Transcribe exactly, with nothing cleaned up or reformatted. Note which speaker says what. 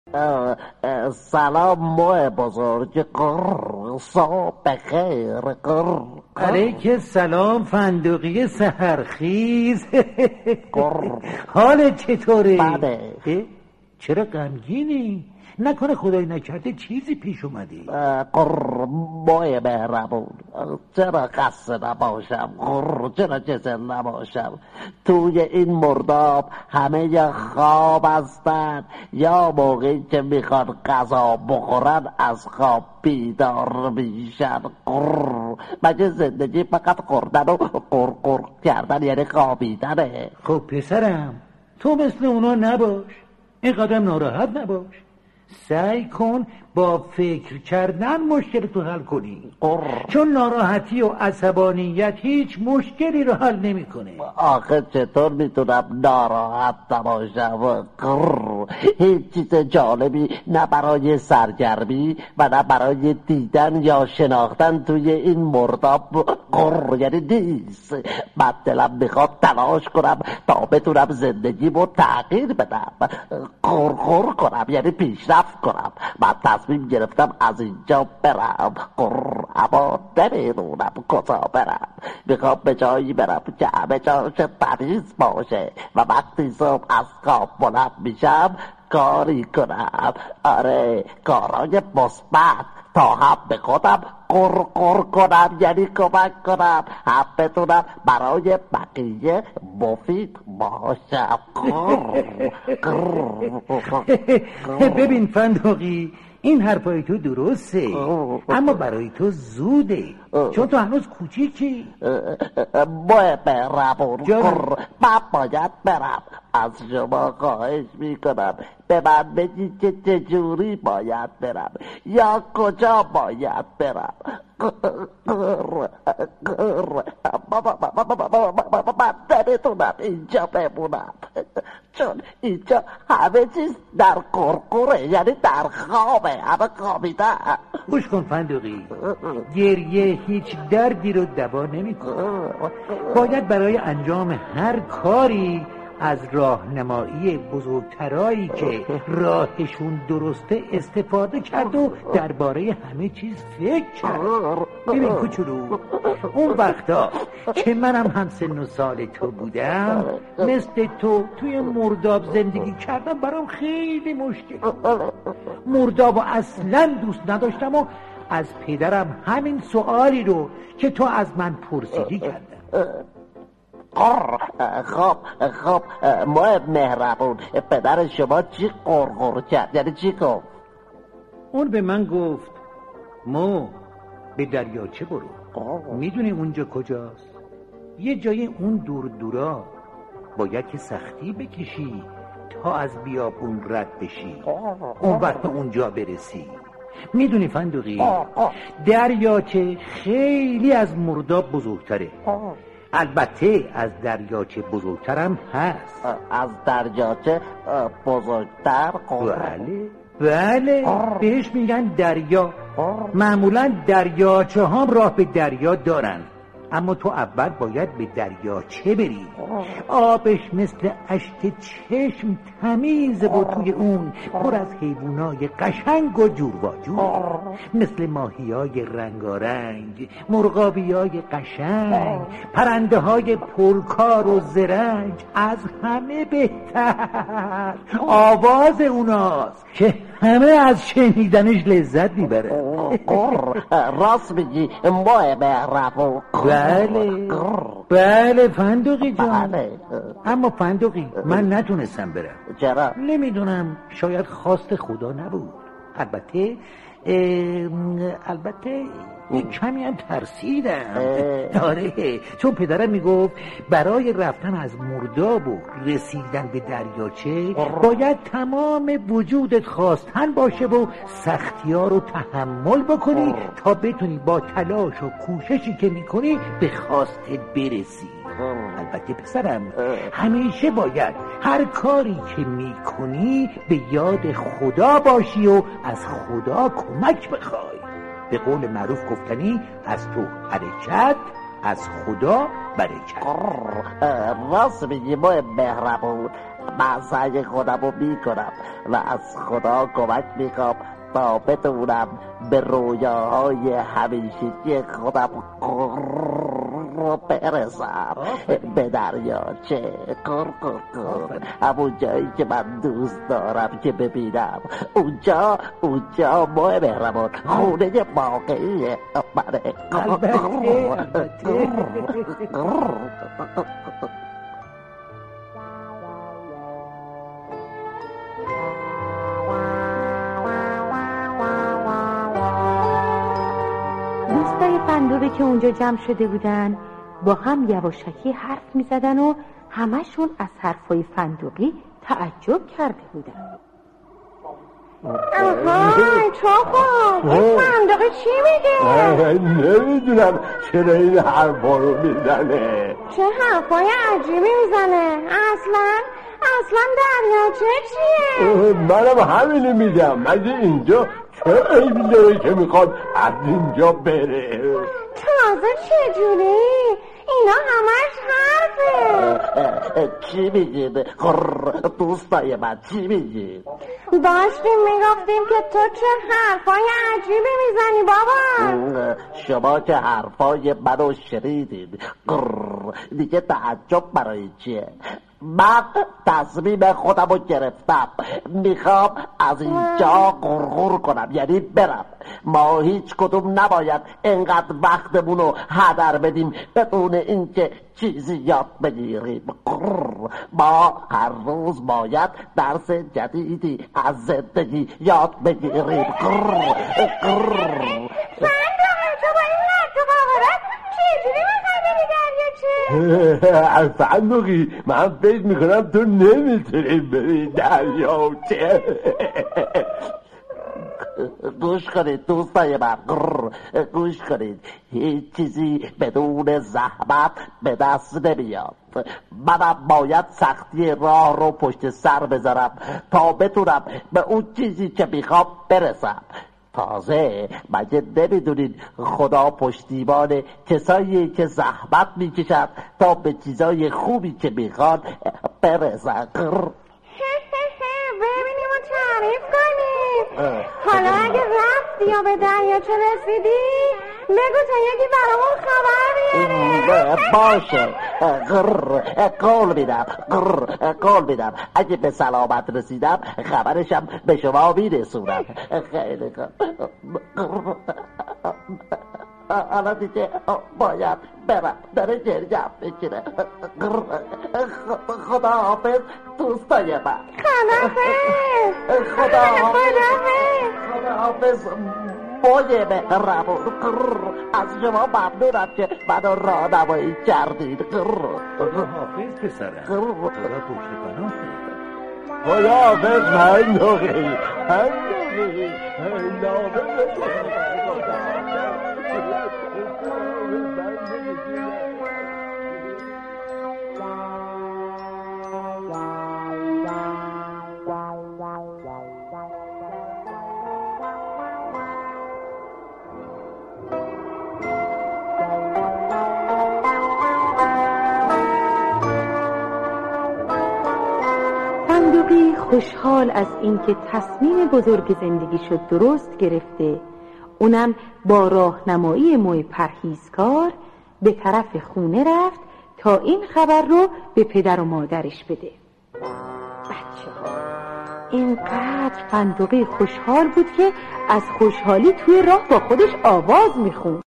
Speaker 1: سلام ماه بزرگ. قر صبح بخیر. قر
Speaker 2: علیک سلام فندقی سحرخیز. حالت چطوره؟
Speaker 1: بده.
Speaker 2: چرا غمگینی؟ نکنه خدای نکرده چیزی پیش اومده؟
Speaker 1: قر ماه مهربون، چرا خسته نباشم؟ قر چرا جسم نباشم؟ توی این مرداب همه یا خواب هستن یا موقعی که میخوان غذا بخورن از خواب بیدار میشن. قر مگه زندگی فقط خوردن و قر قر کردن یعنی خوابیدنه؟
Speaker 2: خب پسرم تو مثل اونا نباش، اینقدر ناراحت نباش، سعی کن با فکر کردن مشکل تو حل کنی.
Speaker 1: قر.
Speaker 2: چون ناراحتی و عصبانیت هیچ مشکلی رو حل نمیکنه.
Speaker 1: آخه چطور میتونم ناراحت نباشم؟ قر. هیچ چیز جالبی نه برای سرگرمی و نه برای دیدن یا شناختن توی این مرداب قر یعنی نیست. من دلم میخواد تلاش کنم تا بتونم زندگیمو تغییر بدم، قر قر کنم یعنی پیشرفت کنم. من تصمیم گرفتم از اینجا برم قر، اما نمیدونم کجا برم. میخوام به جایی برم که همه جاش تمیز باشه و وقتی صبح از خواب بلند میشم کاری کنم. آره کارای مثبت تا هم به خودم قر قر کنم یعنی کمک کنم، هم بتونم برای بقیه مفید باشم.
Speaker 2: ببین فندقی این حرفای تو درسته اما برای تو زوده چون تو هنوز کوچیکی.
Speaker 1: باید برم من باید برم. از شما خواهش میکنم به من بگی که چجوری باید برم یا کجا باید برم. من نمیتونم اینجا بمونم چون اینجا همه چیز در قرقره یعنی در خوابه، همه خوابیده.
Speaker 2: گوش کن فندقی، گریه هیچ دردی رو دوا نمیکنه. باید برای انجام هر کاری از راهنمایی بزرگترایی که راهشون درسته استفاده کرد و درباره همه چیز فکر کرد. ببین کوچولو، اون وقتا که منم هم سن و سال تو بودم مثل تو توی مرداب زندگی کردم برام خیلی مشکل. مرداب و اصلا دوست نداشتم و از پدرم همین سوالی رو که تو از من پرسیدی کردم.
Speaker 1: خب خب ما مهربون، پدر شما چی قرقر کرد؟ یعنی چی گفت؟
Speaker 2: اون به من گفت مو به دریاچه برو، میدونی اونجا کجاست؟ یه جای اون دور دورا باید که سختی بکشی تا از بیابون رد بشی، اون وقت اونجا برسی. میدونی فندقی دریاچه خیلی از مرداب بزرگتره، البته از دریاچه بزرگترم هست.
Speaker 1: از دریاچه بزرگتر؟
Speaker 2: بله بله بهش میگن دریا. معمولا دریاچه هم راه به دریا دارن اما تو اول باید به دریاچه بری. آبش مثل اشک چشم تمیزه و توی اون پر از حیوانای قشنگ و جور و جور، مثل ماهیای رنگارنگ، مرغابیای قشنگ، پرنده های پرکار و زرنج. از همه بهتر آواز اوناست که همه از شنیدنش لذت میبره.
Speaker 1: راست میگی ماه مهربون.
Speaker 2: بله بله فندقی جان. بله. اما فندقی من نتونستم برم.
Speaker 1: چرا؟
Speaker 2: نمیدونم، شاید خواست خدا نبود. البته البته کمی هم ترسیدم. آره چون پدرم میگفت برای رفتن از مرداب و رسیدن به دریاچه باید تمام وجودت خواستن باشه و سختی ها رو تحمل بکنی تا بتونی با تلاش و کوششی که میکنی به خواستت برسی. البته پسرم همیشه باید هر کاری که میکنی به یاد خدا باشی و از خدا کمک بخوای. به قول معروف گفتنی از تو حرکت از خدا برکت.
Speaker 1: راست میگی ما مهربون، من سعی خودم رو میکنم و از خدا کمک میخوام تا بتونم به رویاهای همیشگی خودم رو برسم. به دریاچه قر قر قر، همون جایی که من دوست دارم که ببینم. اونجا اونجا ماه مهربان خونه واقعیه منه.
Speaker 3: دوستای فندقی که اونجا جمع شده بودن با هم یواشکی حرف می زدن و همشون از حرفای فندقی تعجب کرده بودن.
Speaker 4: آهای چاقو، این فندقی چی میگه؟
Speaker 5: نمیدونم چرا این حرفا رو میزنه.
Speaker 4: چه حرفای عجیبی میزنه؟ اصلا اصلا دریاچه چیه؟
Speaker 5: منم همینو میگم. مگه اینجا چه عیبی داره که میخواد از اینجا بره؟
Speaker 4: تازه چجوری؟ اینا همش حرفه.
Speaker 1: چی میگید دوستای من؟ چی میگید؟
Speaker 4: داشتیم میگفتیم که تو چه حرفای عجیبی میزنی بابا.
Speaker 1: شما که حرفای منو شنیدید دیگه تعجب برای چیه؟ من تصمیم خودم رو گرفتم، میخوام از اینجا غرغر کنم، یعنی برم. ما هیچ کدوم نباید اینقدر وقتمون رو هدر بدیم بدون اینکه چیزی یاد بگیریم. ما هر روز باید درس جدیدی از زندگی یاد بگیریم.
Speaker 5: فندقی من فکر میکنم تو نمیتونی بری دریاچه.
Speaker 1: گوش کنید دوستای من، گوش کنید. هیچ چیزی بدون زحمت به دست نمیاد. منم باید سختی راه رو پشت سر بذارم تا بتونم به اون چیزی که میخوام برسم. تازه مگه نمیدونید خدا پشتیبان کسایی که زحمت میکشن تا به چیزای خوبی که میخوان برسن.
Speaker 4: ببینیم و تعریف کنیم. حالا اگه رفتی یا به دریاچه رسیدی بگو تا یکی برامون خبر بیاره.
Speaker 1: باشه، قول میدم قول میدم اگه به سلامت رسیدم خبرشم به شما میرسونم. خیلی خوب. حالا دیگه باید برم، داره گریم بگیره. خدا حافظ دوستای من.
Speaker 4: خدا حافظ.
Speaker 1: خدا حافظ. خدا حافظ موی مهربون. از شما ممنونم که منو راهنمایی کردید.
Speaker 2: خدا حافظ پسرم. خدا پشت پناه.
Speaker 5: خدا حافظ فندقی. فندقی فندقی.
Speaker 3: فندقی خوشحال از اینکه تصمیم بزرگ زندگی شد درست گرفته، اونم با راهنمایی موی پرهیزکار به طرف خونه رفت تا این خبر رو به پدر و مادرش بده. بچه ها اینقدر فندقی خوشحال بود که از خوشحالی توی راه با خودش آواز میخوند.